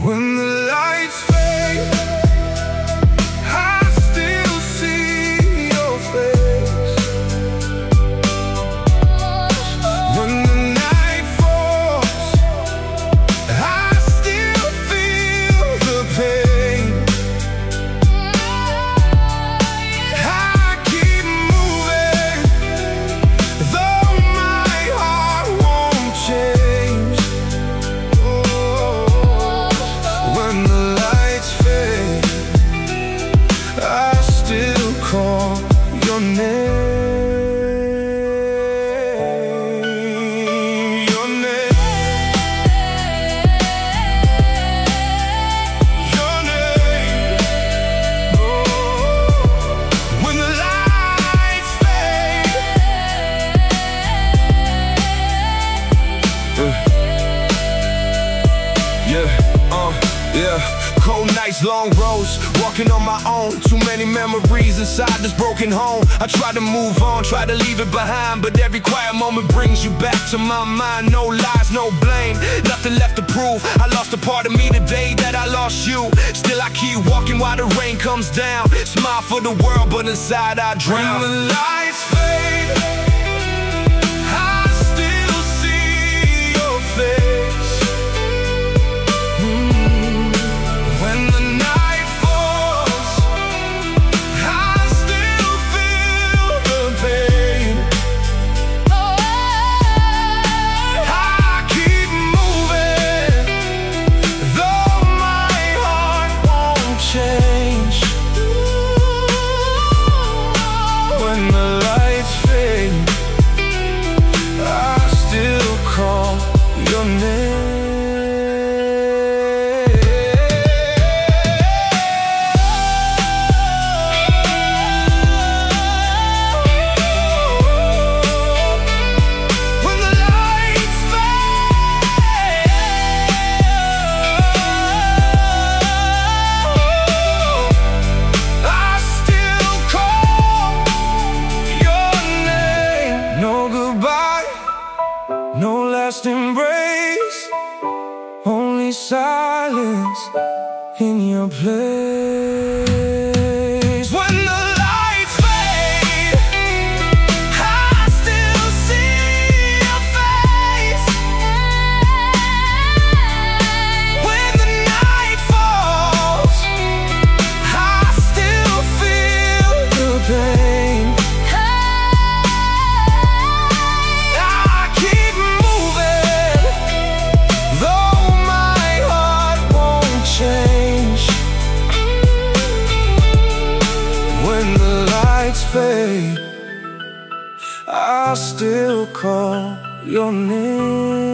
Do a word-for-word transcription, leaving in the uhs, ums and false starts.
When the lights fade, I still see your face. When the night falls, I still feel the pain. I keep moving, though my heart won't change. Oh, when the lights fade, I still call your name. Your name. Your name. Oh, when the lights fade. Yeah, uh, yeah. Cold nights, long roads, walking on my own. Too many memories inside this broken home. I try to move on, try to leave it behind, but every quiet moment brings you back to my mind. No lies, no blame, nothing left to prove. I lost a part of me today that I lost you. Still I keep walking while the rain comes down. Smile for the world, but inside I drown. When the lights fade, I still see your face. Mm. When the night falls, I still feel the pain. I keep moving, though my heart won't change. When the lights fade, I still call your name. When the lights fade, I still call your name. No goodbye, no last embrace, only silence in your place. When the lights fade, I still see your face. When the night falls, I still feel the pain. I keep moving, though my heart won't change. When the lights fade, I still call your name.